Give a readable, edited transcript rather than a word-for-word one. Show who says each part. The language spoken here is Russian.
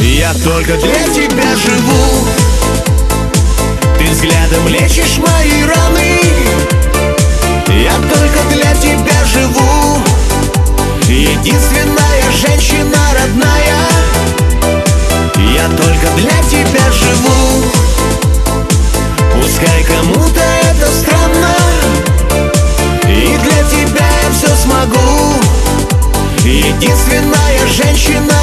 Speaker 1: Я только для тебя живу. Ты взглядом лечишь мои раны. Я только для тебя живу. Единственная женщина родная. Я только для тебя живу. Пускай кому-то это странно, и для тебя я все смогу. Единственная женщина